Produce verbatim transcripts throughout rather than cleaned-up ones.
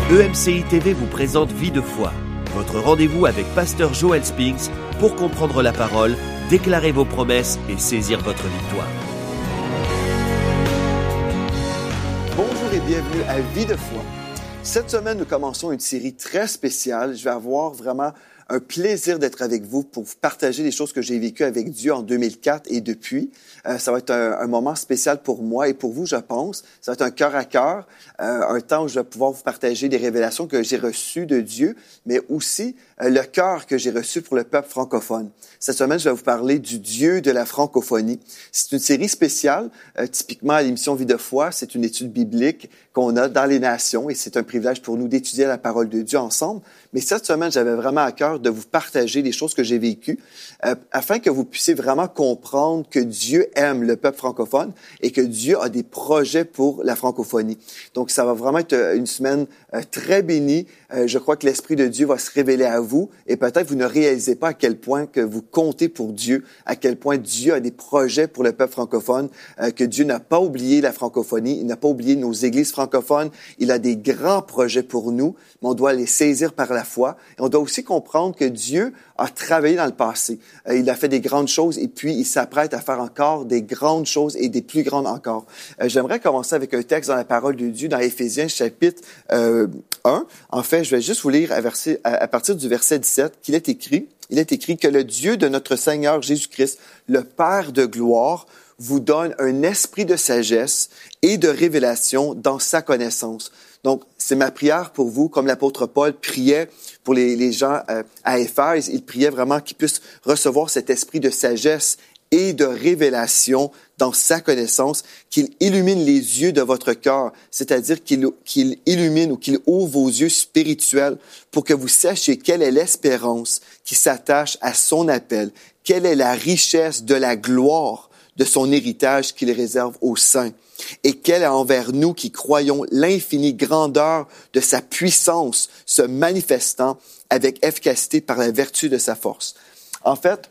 E M C I T V vous présente Vie de foi, votre rendez-vous avec Pasteur Joel Spinks pour comprendre la parole, déclarer vos promesses et saisir votre victoire. Bonjour et bienvenue à Vie de foi. Cette semaine, nous commençons une série très spéciale. Je vais avoir vraiment un plaisir d'être avec vous pour vous partager les choses que j'ai vécues avec Dieu en deux mille quatre et depuis. Euh, ça va être un, un moment spécial pour moi et pour vous, je pense. Ça va être un cœur à cœur, euh, un temps où je vais pouvoir vous partager des révélations que j'ai reçues de Dieu, mais aussi euh, le cœur que j'ai reçu pour le peuple francophone. Cette semaine, je vais vous parler du Dieu de la francophonie. C'est une série spéciale. Euh, typiquement, à l'émission Vie de foi, c'est une étude biblique qu'on a dans les nations et c'est un privilège pour nous d'étudier la parole de Dieu ensemble. Mais cette semaine, j'avais vraiment à cœur de vous partager les choses que j'ai vécues euh, afin que vous puissiez vraiment comprendre que Dieu aime le peuple francophone et que Dieu a des projets pour la francophonie. Donc, ça va vraiment être une semaine euh, très bénie. Euh, je crois que l'Esprit de Dieu va se révéler à vous et peut-être vous ne réalisez pas à quel point que vous comptez pour Dieu, à quel point Dieu a des projets pour le peuple francophone, euh, que Dieu n'a pas oublié la francophonie, il n'a pas oublié nos églises francophones, il a des grands projets pour nous, mais on doit les saisir par la foi. Et on doit aussi comprendre que Dieu a travaillé dans le passé. Euh, il a fait des grandes choses et puis il s'apprête à faire encore des grandes choses et des plus grandes encore. Euh, j'aimerais commencer avec un texte dans la parole de Dieu, dans Éphésiens chapitre euh, un. En fait, je vais juste vous lire à, verset, à, à partir du verset dix-sept qu'il est écrit. Il est écrit que le Dieu de notre Seigneur Jésus-Christ, le Père de gloire, vous donne un esprit de sagesse et de révélation dans sa connaissance. Donc, c'est ma prière pour vous, comme l'apôtre Paul priait pour les, les gens euh, à Éphèse. Il priait vraiment qu'ils puissent recevoir cet esprit de sagesse et de révélation dans sa connaissance, qu'il illumine les yeux de votre cœur, c'est-à-dire qu'il, qu'il illumine ou qu'il ouvre vos yeux spirituels pour que vous sachiez quelle est l'espérance qui s'attache à son appel, quelle est la richesse de la gloire de son héritage qu'il réserve aux saints. Et quelle est envers nous qui croyons l'infinie grandeur de sa puissance se manifestant avec efficacité par la vertu de sa force. En fait,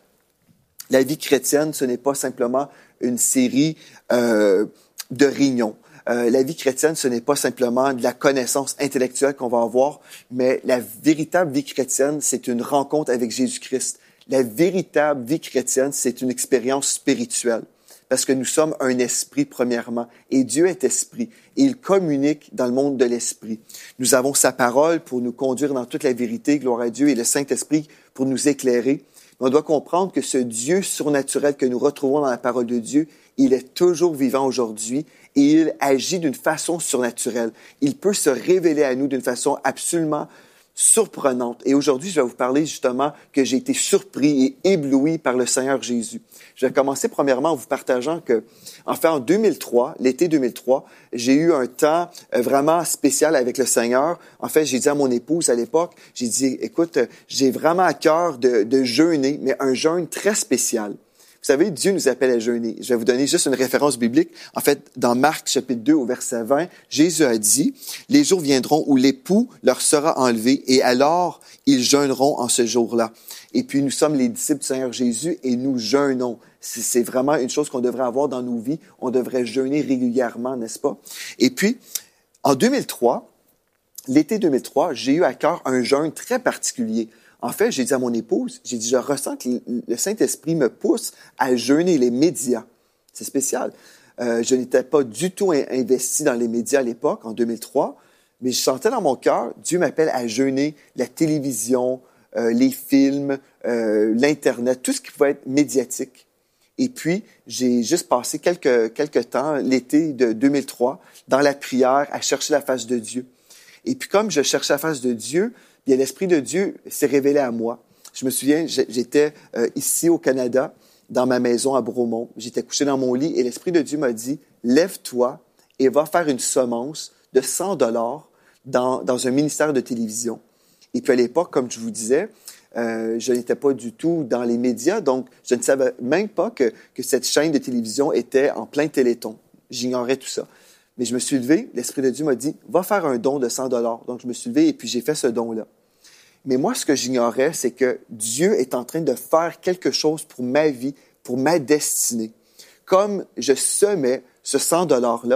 la vie chrétienne, ce n'est pas simplement une série euh, de réunions. Euh, la vie chrétienne, ce n'est pas simplement de la connaissance intellectuelle qu'on va avoir, mais la véritable vie chrétienne, c'est une rencontre avec Jésus-Christ. La véritable vie chrétienne, c'est une expérience spirituelle. Parce que nous sommes un esprit, premièrement, et Dieu est esprit, et il communique dans le monde de l'esprit. Nous avons sa parole pour nous conduire dans toute la vérité, gloire à Dieu, et le Saint-Esprit pour nous éclairer. Mais on doit comprendre que ce Dieu surnaturel que nous retrouvons dans la parole de Dieu, il est toujours vivant aujourd'hui, et il agit d'une façon surnaturelle. Il peut se révéler à nous d'une façon absolument surprenante. Et aujourd'hui, je vais vous parler justement que j'ai été surpris et ébloui par le Seigneur Jésus. Je vais commencer premièrement en vous partageant que, en fait, en deux mille trois, l'été deux mille trois, j'ai eu un temps vraiment spécial avec le Seigneur. En fait, j'ai dit à mon épouse à l'époque, j'ai dit, écoute, j'ai vraiment à cœur de, de jeûner, mais un jeûne très spécial. Vous savez, Dieu nous appelle à jeûner. Je vais vous donner juste une référence biblique. En fait, dans Marc, chapitre deux, au verset vingt, Jésus a dit, « Les jours viendront où l'époux leur sera enlevé et alors ils jeûneront en ce jour-là. » Et puis, nous sommes les disciples du Seigneur Jésus et nous jeûnons. C'est, c'est vraiment une chose qu'on devrait avoir dans nos vies. On devrait jeûner régulièrement, n'est-ce pas? Et puis, en deux mille trois, l'été deux mille trois, j'ai eu à cœur un jeûne très particulier. En fait, j'ai dit à mon épouse, j'ai dit, je ressens que le Saint-Esprit me pousse à jeûner les médias. C'est spécial. Euh, je n'étais pas du tout investi dans les médias à l'époque, en deux mille trois, mais je sentais dans mon cœur, Dieu m'appelle à jeûner la télévision, euh, les films, euh, l'Internet, tout ce qui pouvait être médiatique. Et puis, j'ai juste passé quelques, quelques temps, l'été de deux mille trois, dans la prière, à chercher la face de Dieu. Et puis, comme je cherchais la face de Dieu, bien, l'Esprit de Dieu s'est révélé à moi. Je me souviens, j'étais euh, ici au Canada, dans ma maison à Bromont. J'étais couché dans mon lit et l'Esprit de Dieu m'a dit, « Lève-toi et va faire une semence de cent dollars dans, dans un ministère de télévision. » Et puis à l'époque, comme je vous disais, euh, je n'étais pas du tout dans les médias, donc je ne savais même pas que, que cette chaîne de télévision était en plein téléthon. J'ignorais tout ça. Mais je me suis levé, l'Esprit de Dieu m'a dit, va faire un don de cent dollars. Donc, je me suis levé et puis j'ai fait ce don-là. Mais moi, ce que j'ignorais, c'est que Dieu est en train de faire quelque chose pour ma vie, pour ma destinée. Comme je semais ce cent dollars-là,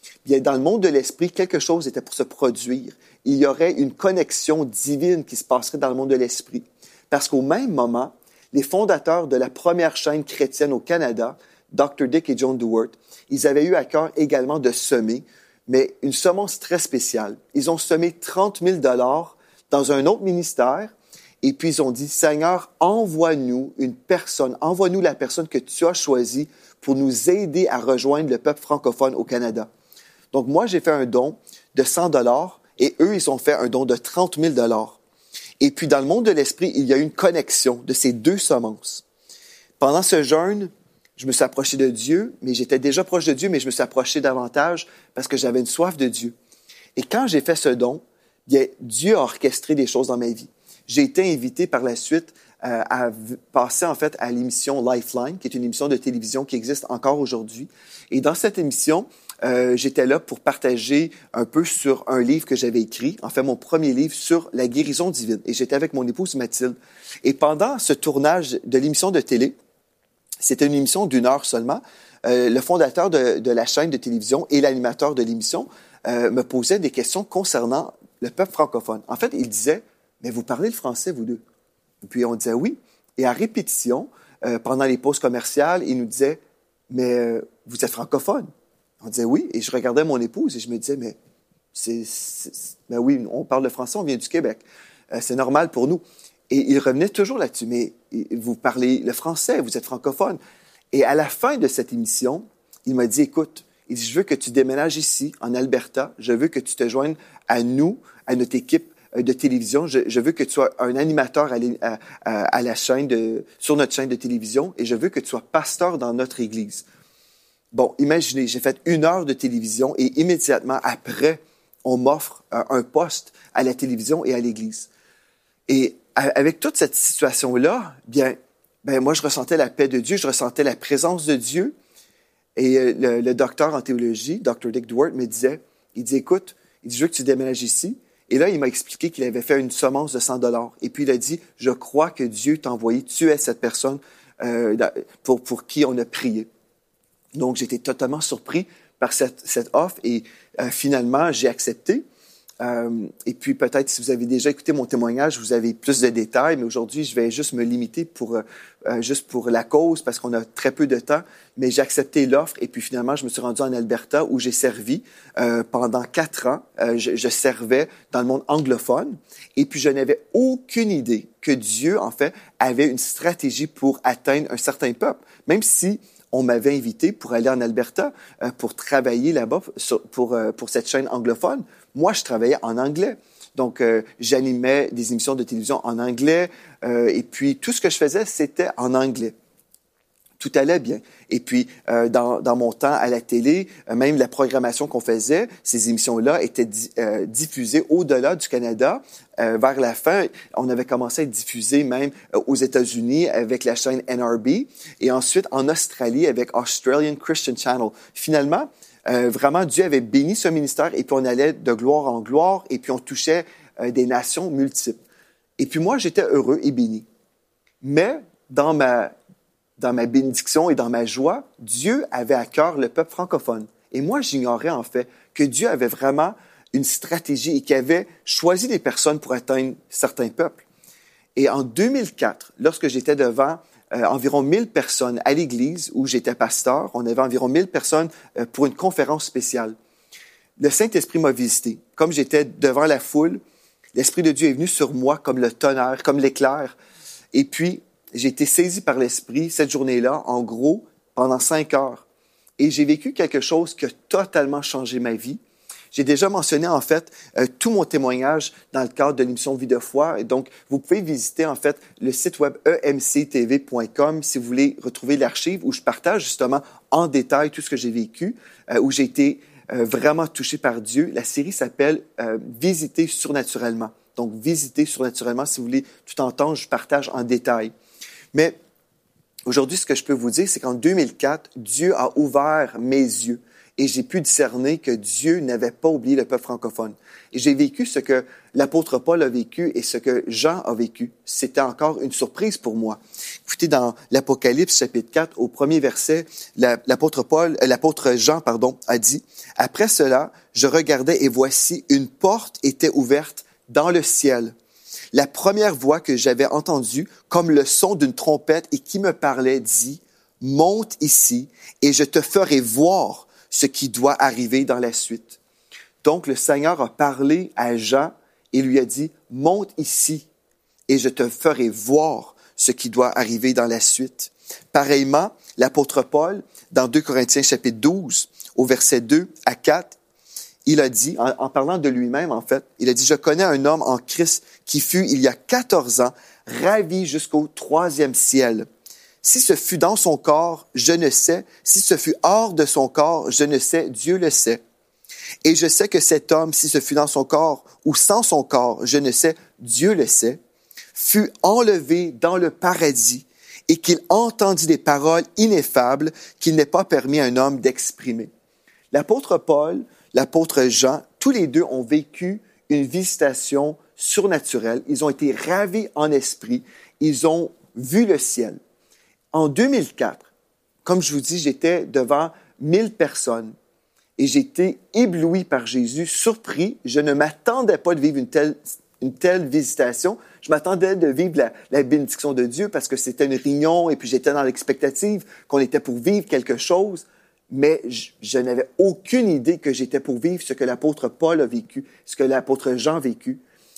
Bien, dans le monde de l'esprit, quelque chose était pour se produire. Il y aurait une connexion divine qui se passerait dans le monde de l'esprit. Parce qu'au même moment, les fondateurs de la première chaîne chrétienne au Canada, docteur Dick et John Dewart, ils avaient eu à cœur également de semer, mais une semence très spéciale. Ils ont semé trente mille dollars dans un autre ministère, et puis ils ont dit, Seigneur, envoie-nous une personne, envoie-nous la personne que tu as choisie pour nous aider à rejoindre le peuple francophone au Canada. Donc moi, j'ai fait un don de cent dollars, et eux, ils ont fait un don de trente mille dollars. Et puis, dans le monde de l'esprit, il y a eu une connexion de ces deux semences. Pendant ce jeûne, je me suis approché de Dieu, mais j'étais déjà proche de Dieu, mais je me suis approché davantage parce que j'avais une soif de Dieu. Et quand j'ai fait ce don, bien, Dieu a orchestré des choses dans ma vie. J'ai été invité par la suite euh, à passer en fait à l'émission Lifeline, qui est une émission de télévision qui existe encore aujourd'hui. Et dans cette émission, Euh, j'étais là pour partager un peu sur un livre que j'avais écrit, en fait mon premier livre sur la guérison divine. Et j'étais avec mon épouse Mathilde. Et pendant ce tournage de l'émission de télé, c'était une émission d'une heure seulement, euh, le fondateur de, de la chaîne de télévision et l'animateur de l'émission euh, me posait des questions concernant le peuple francophone. En fait, il disait, « Mais vous parlez le français, vous deux? » Et puis on disait « Oui ». Et à répétition, euh, pendant les pauses commerciales, il nous disait, « Mais euh, vous êtes francophone? » On disait oui, et je regardais mon épouse et je me disais, mais c'est, c'est, ben oui, on parle le français, on vient du Québec. Euh, c'est normal pour nous. Et il revenait toujours là-dessus, mais vous parlez le français, vous êtes francophone. Et à la fin de cette émission, il m'a dit, écoute, il dit, je veux que tu déménages ici, en Alberta, je veux que tu te joignes à nous, à notre équipe de télévision, je, je veux que tu sois un animateur à, à, à la chaîne de, sur notre chaîne de télévision, et je veux que tu sois pasteur dans notre église. Bon, imaginez, j'ai fait une heure de télévision et immédiatement après, on m'offre un, un poste à la télévision et à l'église. Et avec toute cette situation-là, bien, ben moi, je ressentais la paix de Dieu, je ressentais la présence de Dieu. Et le, le docteur en théologie, docteur Dick Dewart, me disait, il dit, écoute, il dit, je veux que tu déménages ici. Et là, il m'a expliqué qu'il avait fait une semence de cent dollars. Et puis, il a dit, je crois que Dieu t'a envoyé, tu es cette personne euh, pour, pour qui on a prié. Donc, j'étais totalement surpris par cette, cette offre et euh, finalement, j'ai accepté. Euh, et puis, peut-être, si vous avez déjà écouté mon témoignage, vous avez plus de détails, mais aujourd'hui, je vais juste me limiter pour, euh, juste pour la cause parce qu'on a très peu de temps. Mais j'ai accepté l'offre et puis finalement, je me suis rendu en Alberta où j'ai servi euh, pendant quatre ans. Euh, je, je servais dans le monde anglophone et puis je n'avais aucune idée que Dieu, en fait, avait une stratégie pour atteindre un certain peuple. Même si on m'avait invité pour aller en Alberta, euh, pour travailler là-bas sur, pour, euh, pour cette chaîne anglophone. Moi, je travaillais en anglais. Donc, euh, j'animais des émissions de télévision en anglais. Euh, et puis, tout ce que je faisais, c'était en anglais. Tout allait bien. Et puis, euh, dans, dans mon temps à la télé, euh, même la programmation qu'on faisait, ces émissions-là étaient di- euh, diffusées au-delà du Canada. Euh, vers la fin, on avait commencé à être diffusé même euh, aux États-Unis avec la chaîne N R B et ensuite en Australie avec Australian Christian Channel. Finalement, euh, vraiment, Dieu avait béni ce ministère et puis on allait de gloire en gloire et puis on touchait euh, des nations multiples. Et puis moi, j'étais heureux et béni. Mais dans ma dans ma bénédiction et dans ma joie, Dieu avait à cœur le peuple francophone. Et moi, j'ignorais en fait que Dieu avait vraiment une stratégie et qu'il avait choisi des personnes pour atteindre certains peuples. Et en deux mille quatre, lorsque j'étais devant euh, environ mille personnes à l'église où j'étais pasteur, on avait environ mille personnes euh, pour une conférence spéciale. Le Saint-Esprit m'a visité. Comme j'étais devant la foule, l'Esprit de Dieu est venu sur moi comme le tonnerre, comme l'éclair. Et puis, j'ai été saisi par l'Esprit cette journée-là, en gros, pendant cinq heures. Et j'ai vécu quelque chose qui a totalement changé ma vie. J'ai déjà mentionné, en fait, euh, tout mon témoignage dans le cadre de l'émission Vie de foi. Et donc, vous pouvez visiter, en fait, le site web e m c t v point com si vous voulez retrouver l'archive où je partage justement en détail tout ce que j'ai vécu, euh, où j'ai été euh, vraiment touché par Dieu. La série s'appelle euh, « Visiter surnaturellement ». Donc, « Visiter surnaturellement », si vous voulez tout entendre, je partage en détail. Mais aujourd'hui, ce que je peux vous dire, c'est qu'en deux mille quatre, Dieu a ouvert mes yeux et j'ai pu discerner que Dieu n'avait pas oublié le peuple francophone. Et j'ai vécu ce que l'apôtre Paul a vécu et ce que Jean a vécu. C'était encore une surprise pour moi. Écoutez, dans l'Apocalypse chapitre quatre, au premier verset, l'apôtre Paul, l'apôtre Jean, pardon, a dit « Après cela, je regardais et voici, une porte était ouverte dans le ciel. La première voix que j'avais entendue, comme le son d'une trompette et qui me parlait, dit « Monte ici et je te ferai voir ce qui doit arriver dans la suite. » Donc, le Seigneur a parlé à Jean et lui a dit, « Monte ici et je te ferai voir ce qui doit arriver dans la suite. » Pareillement, l'apôtre Paul, dans deux Corinthiens chapitre douze, au verset deux à quatre, il a dit, en, en parlant de lui-même en fait, il a dit, « Je connais un homme en Christ qui fut, il y a quatorze ans, ravi jusqu'au troisième ciel. Si ce fut dans son corps, je ne sais. Si ce fut hors de son corps, je ne sais. Dieu le sait. Et je sais que cet homme, si ce fut dans son corps ou sans son corps, je ne sais. Dieu le sait. Fut enlevé dans le paradis et qu'il entendit des paroles ineffables qu'il n'est pas permis à un homme d'exprimer. » L'apôtre Paul, l'apôtre Jean, tous les deux ont vécu une visitation surnaturelle. Ils ont été ravis en esprit. Ils ont vu le ciel. En deux mille quatre, comme je vous dis, j'étais devant mille personnes et j'étais ébloui par Jésus, surpris. Je ne m'attendais pas de vivre une telle, une telle visitation. Je m'attendais de vivre la, la bénédiction de Dieu parce que c'était une réunion et puis j'étais dans l'expectative qu'on était pour vivre quelque chose. Mais je, je n'avais aucune idée que j'étais pour vivre ce que l'apôtre Paul a vécu, ce que l'apôtre Jean a vécu.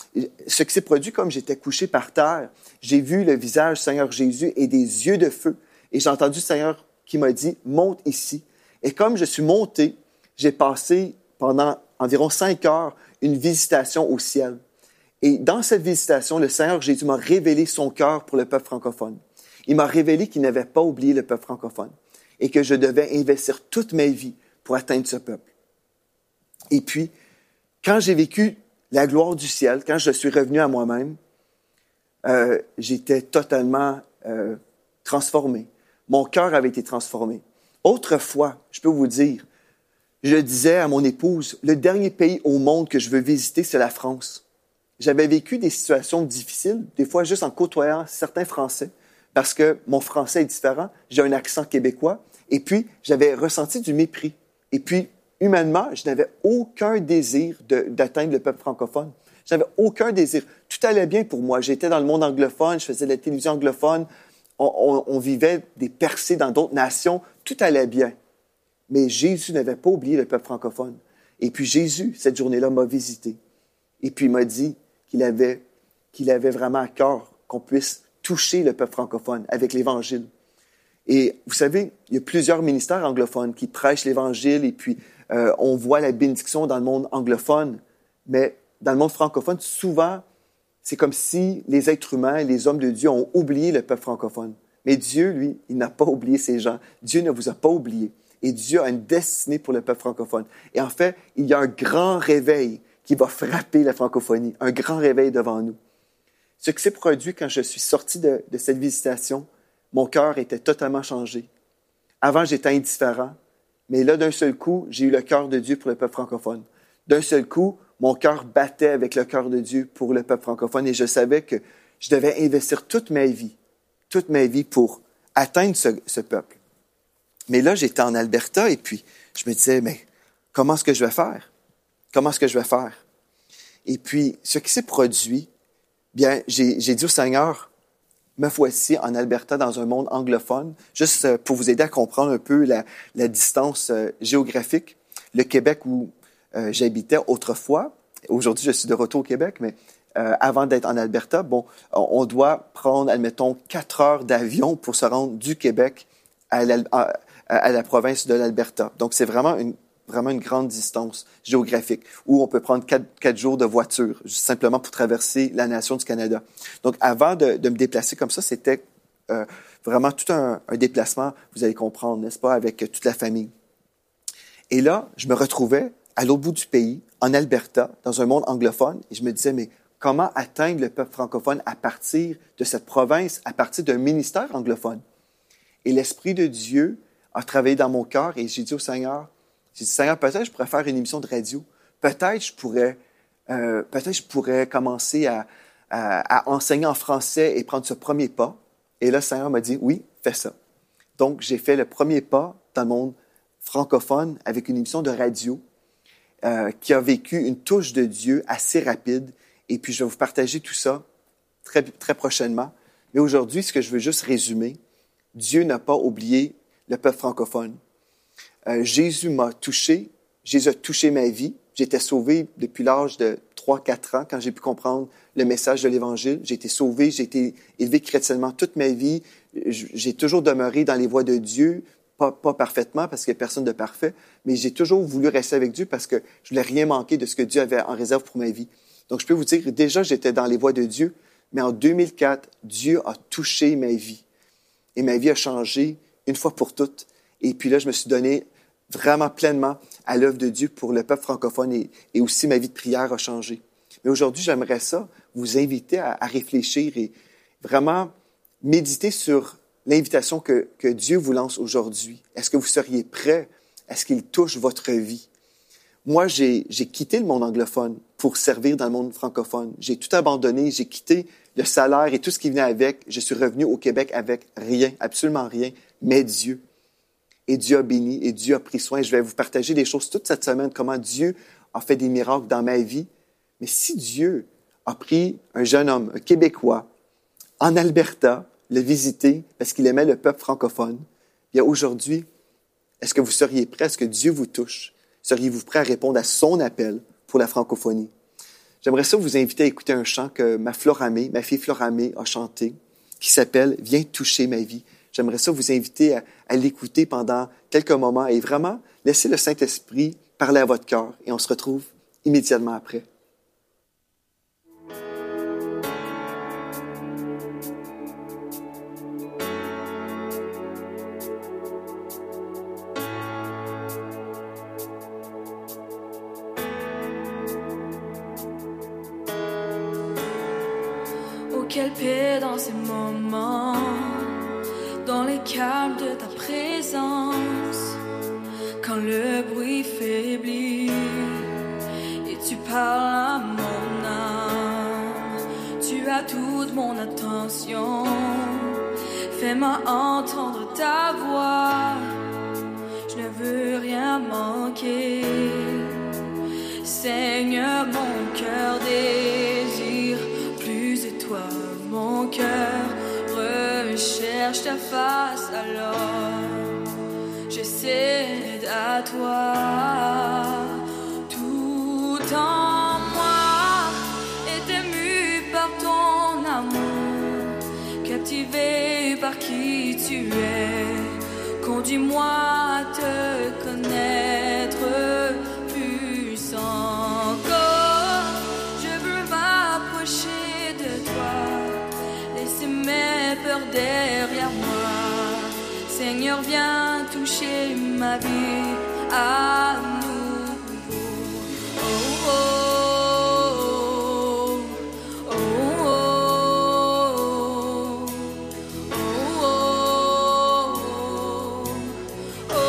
Ce qui s'est produit, comme j'étais couché par terre, j'ai vu le visage du Seigneur Jésus et des yeux de feu. Et j'ai entendu le Seigneur qui m'a dit, « Monte ici. » Et comme je suis monté, j'ai passé pendant environ cinq heures une visitation au ciel. Et dans cette visitation, le Seigneur Jésus m'a révélé son cœur pour le peuple francophone. Il m'a révélé qu'il n'avait pas oublié le peuple francophone et que je devais investir toute ma vie pour atteindre ce peuple. Et puis, quand j'ai vécu la gloire du ciel, quand je suis revenu à moi-même, euh, j'étais totalement euh, transformé. Mon cœur avait été transformé. Autrefois, je peux vous dire, je disais à mon épouse, le dernier pays au monde que je veux visiter, c'est la France. J'avais vécu des situations difficiles, des fois juste en côtoyant certains Français, parce que mon français est différent, j'ai un accent québécois, et puis j'avais ressenti du mépris. Et puis, humainement, je n'avais aucun désir de, d'atteindre le peuple francophone. Je n'avais aucun désir. Tout allait bien pour moi. J'étais dans le monde anglophone, je faisais de la télévision anglophone, on, on, on vivait des percées dans d'autres nations, tout allait bien. Mais Jésus n'avait pas oublié le peuple francophone. Et puis Jésus, cette journée-là, m'a visité. Et puis il m'a dit qu'il avait, qu'il avait vraiment à cœur qu'on puisse toucher le peuple francophone avec l'Évangile. Et vous savez, il y a plusieurs ministères anglophones qui prêchent l'Évangile et puis euh, on voit la bénédiction dans le monde anglophone. Mais dans le monde francophone, souvent, c'est comme si les êtres humains et les hommes de Dieu ont oublié le peuple francophone. Mais Dieu, lui, il n'a pas oublié ces gens. Dieu ne vous a pas oublié. Et Dieu a une destinée pour le peuple francophone. Et en fait, il y a un grand réveil qui va frapper la francophonie, un grand réveil devant nous. Ce qui s'est produit quand je suis sorti de, de cette visitation, mon cœur était totalement changé. Avant, j'étais indifférent, mais là, d'un seul coup, j'ai eu le cœur de Dieu pour le peuple francophone. D'un seul coup, mon cœur battait avec le cœur de Dieu pour le peuple francophone et je savais que je devais investir toute ma vie, toute ma vie pour atteindre ce, ce peuple. Mais là, j'étais en Alberta et puis je me disais, mais comment est-ce que je vais faire? Comment est-ce que je vais faire? Et puis, ce qui s'est produit, bien, j'ai, j'ai dit au Seigneur, me voici en Alberta dans un monde anglophone, juste pour vous aider à comprendre un peu la, la distance euh, géographique. Le Québec où euh, j'habitais autrefois, aujourd'hui je suis de retour au Québec, mais euh, avant d'être en Alberta, bon, on, on doit prendre, admettons, quatre heures d'avion pour se rendre du Québec à la, à, à la province de l'Alberta. Donc c'est vraiment une vraiment une grande distance géographique, où on peut prendre quatre, quatre jours de voiture, simplement pour traverser la nation du Canada. Donc, avant de, de me déplacer comme ça, c'était euh, vraiment tout un, un déplacement, vous allez comprendre, n'est-ce pas, avec toute la famille. Et là, je me retrouvais à l'autre bout du pays, en Alberta, dans un monde anglophone, et je me disais, mais comment atteindre le peuple francophone à partir de cette province, à partir d'un ministère anglophone? Et l'Esprit de Dieu a travaillé dans mon cœur, et j'ai dit au Seigneur, J'ai dit, Seigneur, peut-être je pourrais faire une émission de radio. Peut-être je pourrais, euh, peut-être je pourrais commencer à, à, à enseigner en français et prendre ce premier pas. Et là, le Seigneur m'a dit, oui, fais ça. Donc, j'ai fait le premier pas dans le monde francophone avec une émission de radio euh, qui a vécu une touche de Dieu assez rapide. Et puis, je vais vous partager tout ça très, très prochainement. Mais aujourd'hui, ce que je veux juste résumer, Dieu n'a pas oublié le peuple francophone. Euh, Jésus m'a touché, Jésus a touché ma vie. J'étais sauvé depuis l'âge de trois quatre ans quand j'ai pu comprendre le message de l'Évangile. J'ai été sauvé, j'ai été élevé chrétiennement toute ma vie. J'ai toujours demeuré dans les voies de Dieu, pas, pas parfaitement parce qu'il n'y a personne de parfait, mais j'ai toujours voulu rester avec Dieu parce que je ne voulais rien manquer de ce que Dieu avait en réserve pour ma vie. Donc, je peux vous dire, déjà, j'étais dans les voies de Dieu, mais en deux mille quatre, Dieu a touché ma vie. Et ma vie a changé une fois pour toutes. Et puis là, je me suis donné vraiment pleinement à l'œuvre de Dieu pour le peuple francophone et, et aussi ma vie de prière a changé. Mais aujourd'hui, j'aimerais ça vous inviter à, à réfléchir et vraiment méditer sur l'invitation que, que Dieu vous lance aujourd'hui. Est-ce que vous seriez prêt? Est-ce qu'il touche votre vie? Moi, j'ai, j'ai quitté le monde anglophone pour servir dans le monde francophone. J'ai tout abandonné, j'ai quitté le salaire et tout ce qui venait avec. Je suis revenu au Québec avec rien, absolument rien, mais Dieu. Et Dieu a béni et Dieu a pris soin. Je vais vous partager des choses toute cette semaine, comment Dieu a fait des miracles dans ma vie. Mais si Dieu a pris un jeune homme, un Québécois, en Alberta, le visiter parce qu'il aimait le peuple francophone, bien aujourd'hui, est-ce que vous seriez prêts? Est-ce que Dieu vous touche? Seriez-vous prêts à répondre à son appel pour la francophonie? J'aimerais ça vous inviter à écouter un chant que ma Floramé, ma fille Floramé a chanté, qui s'appelle « Viens toucher ma vie ». J'aimerais ça vous inviter à, à l'écouter pendant quelques moments et vraiment laisser le Saint-Esprit parler à votre cœur. Et on se retrouve immédiatement après. Oh, quelle paix dans ces moments, dans les calmes de ta présence, quand le bruit faiblit et tu parles à mon âme. Tu as toute mon attention, fais-moi entendre ta voix. Je ne veux rien manquer. Seigneur, mon cœur désire plus de toi. Mon cœur recherche ta face, alors je cède à toi. Tout en moi est ému par ton amour, captivé par qui tu es. Conduis-moi à te connaître plus encore. Je veux m'approcher de toi, laisser mes peurs derrière moi. Seigneur, viens toucher ma vie à nouveau. Oh, oh, oh, oh, oh, oh, oh,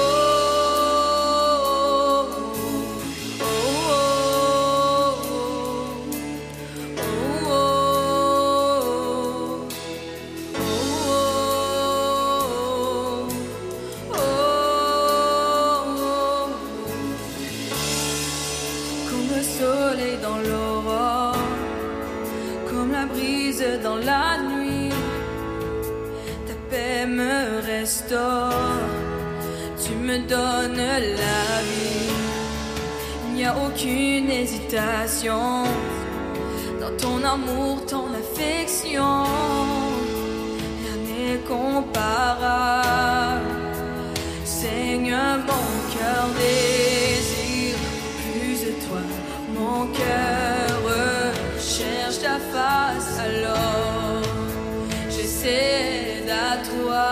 soleil dans l'aurore, comme la brise dans la nuit, ta paix me restaure, tu me donnes la vie. Il n'y a aucune hésitation dans ton amour, ton affection, rien n'est comparable. Seigneur, mon cœur désire plus de toi. Mon cœur recherche ta face, alors je cède à toi.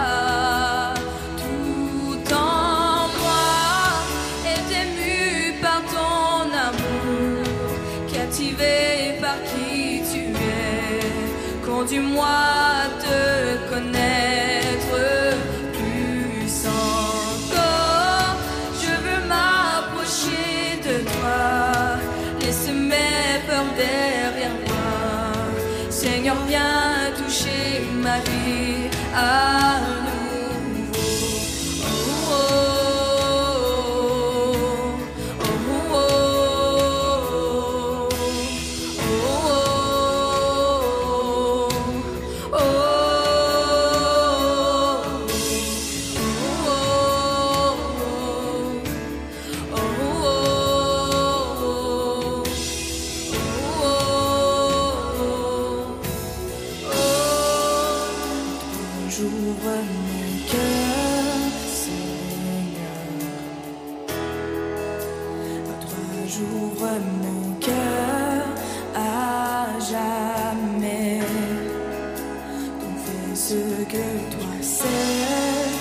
Tout en moi est ému par ton amour, captivé par qui tu es. Conduis-moi à te connaître plus encore. Je veux m'arrêter laisse mes peurs derrière moi. Seigneur, viens toucher ma vie à nouveau. Oh, oh, oh, oh, oh, oh, oh. J'ouvre mon cœur, Seigneur. À toi j'ouvre mon cœur à jamais. Donc fais ce que toi sais,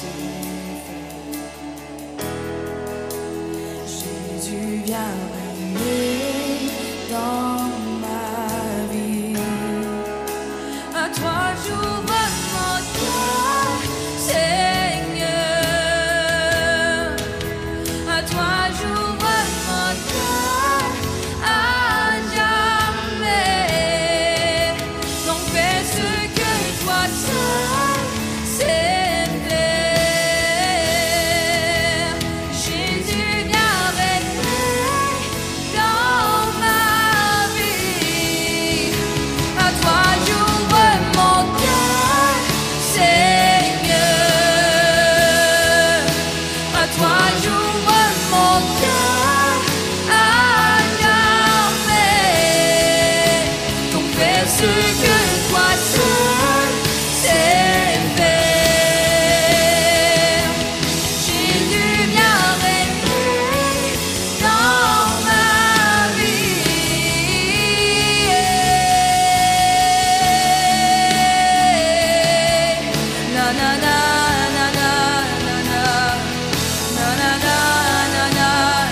Jésus, viens régner dans ma vie. À toi j'ouvre mon cœur, Seigneur. À toi j'ouvre mon cœur à jamais. Donc fais ce que toi seul sais faire. Jésus, viens régner dans ma vie. À toi j'ouvre mon cœur, Seigneur. À toi j'ouvre mon cœur à jamais. Donc fais ce que toi seul sais faire. Jésus, viens régner dans ma vie. Na na na na na na na. Na na na na na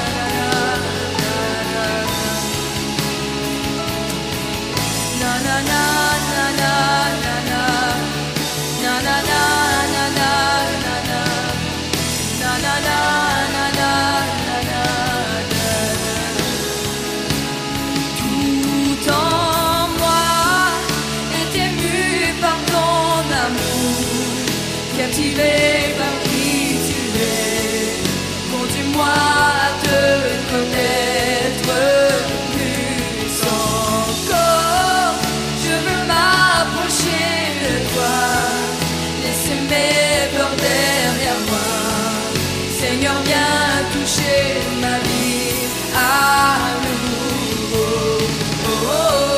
na. Na na na na na na na. Na na na na na na na. Na na na na na na na. Tout en moi est ému par ton amour, captivé par qui tu es. Conduis-moi à te connaître plus encore. Je veux m'approcher de toi, laisser mes peurs derrière moi. Seigneur, viens toucher ma vie à nouveau. Oh, oh,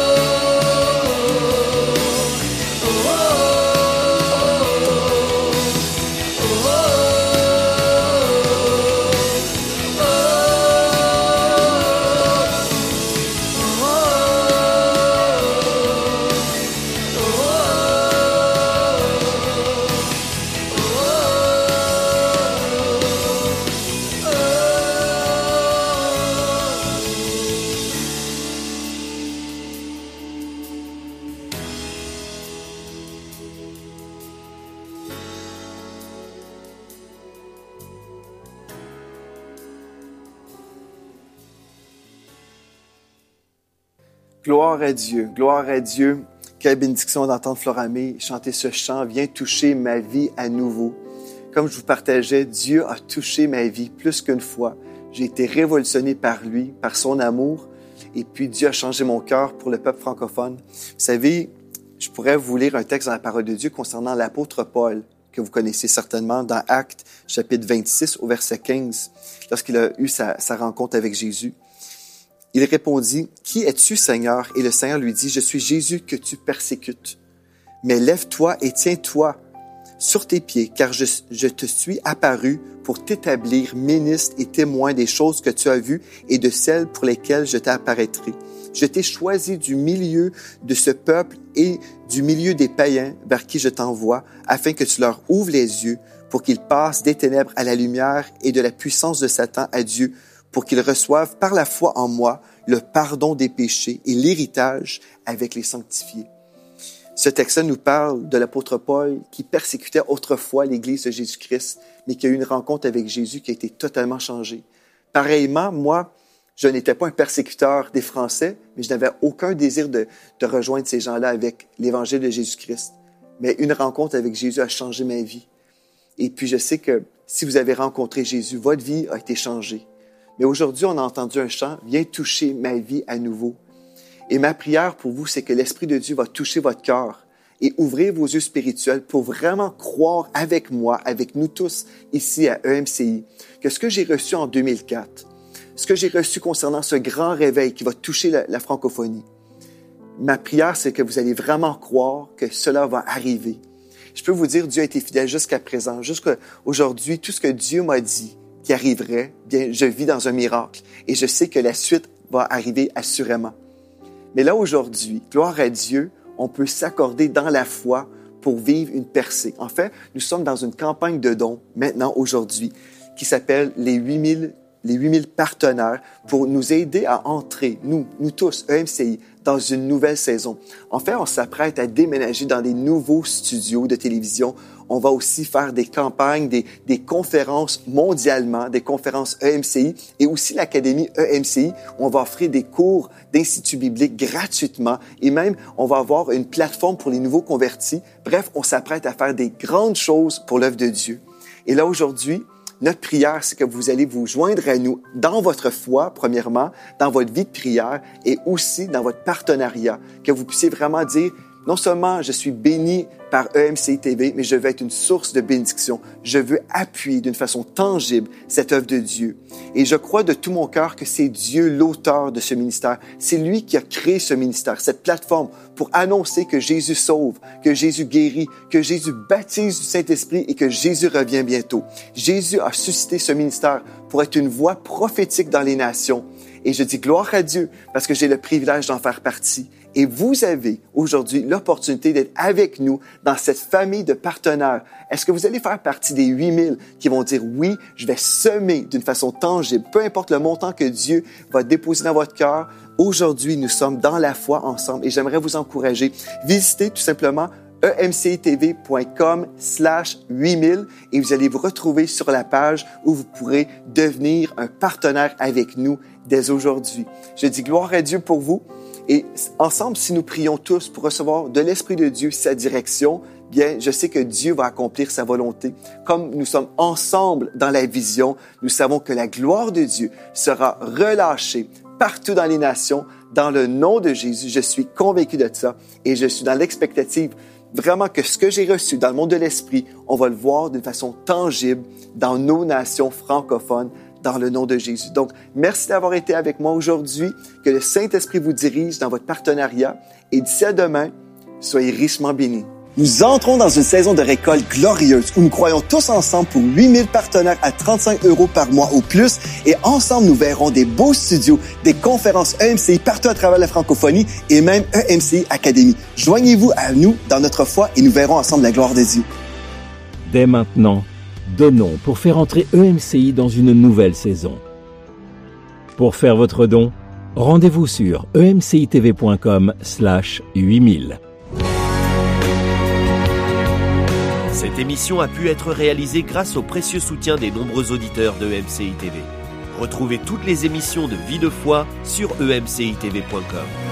oh, oh, oh, oh, Gloire à Dieu, gloire à Dieu. Quelle bénédiction d'entendre Floramé chanter ce chant. Viens toucher ma vie à nouveau. Comme je vous partageais, Dieu a touché ma vie plus qu'une fois. J'ai été révolutionné par lui, par son amour. Et puis Dieu a changé mon cœur pour le peuple francophone. Vous savez, je pourrais vous lire un texte dans la parole de Dieu concernant l'apôtre Paul, que vous connaissez certainement dans Actes, chapitre vingt-six, au verset quinze, lorsqu'il a eu sa, sa rencontre avec Jésus. Il répondit, « Qui es-tu, Seigneur? » Et le Seigneur lui dit, « Je suis Jésus que tu persécutes. Mais lève-toi et tiens-toi sur tes pieds, car je, je te suis apparu pour t'établir ministre et témoin des choses que tu as vues et de celles pour lesquelles je t'apparaîtrai. Je t'ai choisi du milieu de ce peuple et du milieu des païens vers qui je t'envoie, afin que tu leur ouvres les yeux pour qu'ils passent des ténèbres à la lumière et de la puissance de Satan à Dieu, pour qu'ils reçoivent par la foi en moi le pardon des péchés et l'héritage avec les sanctifiés. » Ce texte nous parle de l'apôtre Paul qui persécutait autrefois l'Église de Jésus-Christ, mais qui a eu une rencontre avec Jésus qui a été totalement changée. Pareillement, moi, Je n'étais pas un persécuteur des Français, mais je n'avais aucun désir de, de rejoindre ces gens-là avec l'Évangile de Jésus-Christ. Mais une rencontre avec Jésus a changé ma vie. Et puis, je sais que si vous avez rencontré Jésus, votre vie a été changée. Mais aujourd'hui, on a entendu un chant, « Viens toucher ma vie à nouveau ». Et ma prière pour vous, c'est que l'Esprit de Dieu va toucher votre cœur et ouvrir vos yeux spirituels pour vraiment croire avec moi, avec nous tous ici à E M C I, que ce que j'ai reçu en deux mille quatre, ce que j'ai reçu concernant ce grand réveil qui va toucher la, la francophonie, ma prière, c'est que vous allez vraiment croire que cela va arriver. Je peux vous dire, Dieu a été fidèle jusqu'à présent, jusqu'à aujourd'hui, tout ce que Dieu m'a dit qui arriverait, bien, je vis dans un miracle et je sais que la suite va arriver assurément. Mais là, aujourd'hui, gloire à Dieu, on peut s'accorder dans la foi pour vivre une percée. En fait, nous sommes dans une campagne de dons, maintenant, aujourd'hui, qui s'appelle les huit mille, les huit mille partenaires pour nous aider à entrer, nous, nous tous, E M C I, dans une nouvelle saison. En fait, on s'apprête à déménager dans des nouveaux studios de télévision. On va aussi faire des campagnes, des, des conférences mondialement, des conférences E M C I et aussi l'Académie E M C I. On va offrir des cours d'institut biblique gratuitement et même on va avoir une plateforme pour les nouveaux convertis. Bref, on s'apprête à faire des grandes choses pour l'œuvre de Dieu. Et là, aujourd'hui, notre prière, c'est que vous allez vous joindre à nous dans votre foi, premièrement, dans votre vie de prière et aussi dans votre partenariat, que vous puissiez vraiment dire, non seulement je suis béni par E M C I T V, mais je veux être une source de bénédiction. Je veux appuyer d'une façon tangible cette œuvre de Dieu. Et je crois de tout mon cœur que c'est Dieu l'auteur de ce ministère. C'est lui qui a créé ce ministère, cette plateforme pour annoncer que Jésus sauve, que Jésus guérit, que Jésus baptise du Saint-Esprit et que Jésus revient bientôt. Jésus a suscité ce ministère pour être une voix prophétique dans les nations. Et je dis gloire à Dieu parce que j'ai le privilège d'en faire partie. Et vous avez aujourd'hui l'opportunité d'être avec nous dans cette famille de partenaires. Est-ce que vous allez faire partie des huit mille qui vont dire oui, je vais semer d'une façon tangible, peu importe le montant que Dieu va déposer dans votre cœur. Aujourd'hui, nous sommes dans la foi ensemble et j'aimerais vous encourager. Visitez tout simplement e m c i t v point com slash huit mille et vous allez vous retrouver sur la page où vous pourrez devenir un partenaire avec nous dès aujourd'hui. Je dis gloire à Dieu pour vous. Et ensemble, si nous prions tous pour recevoir de l'Esprit de Dieu sa direction, bien, je sais que Dieu va accomplir sa volonté. Comme nous sommes ensemble dans la vision, nous savons que la gloire de Dieu sera relâchée partout dans les nations, dans le nom de Jésus. Je suis convaincu de ça et je suis dans l'expectative vraiment que ce que j'ai reçu dans le monde de l'Esprit, on va le voir d'une façon tangible dans nos nations francophones, dans le nom de Jésus. Donc, merci d'avoir été avec moi aujourd'hui. Que le Saint-Esprit vous dirige dans votre partenariat. Et d'ici à demain, soyez richement bénis. Nous entrons dans une saison de récolte glorieuse où nous croyons tous ensemble pour huit mille partenaires à trente-cinq euros par mois ou plus. Et ensemble, nous verrons des beaux studios, des conférences E M C I partout à travers la francophonie et même E M C I Académie. Joignez-vous à nous dans notre foi et nous verrons ensemble la gloire de Dieu. Dès maintenant, donnons pour faire entrer E M C I dans une nouvelle saison. Pour faire votre don, rendez-vous sur e m c i t v point com slash huit mille. Cette émission a pu être réalisée grâce au précieux soutien des nombreux auditeurs de E M C I T V. Retrouvez toutes les émissions de Vie de foi sur e m c i t v point com.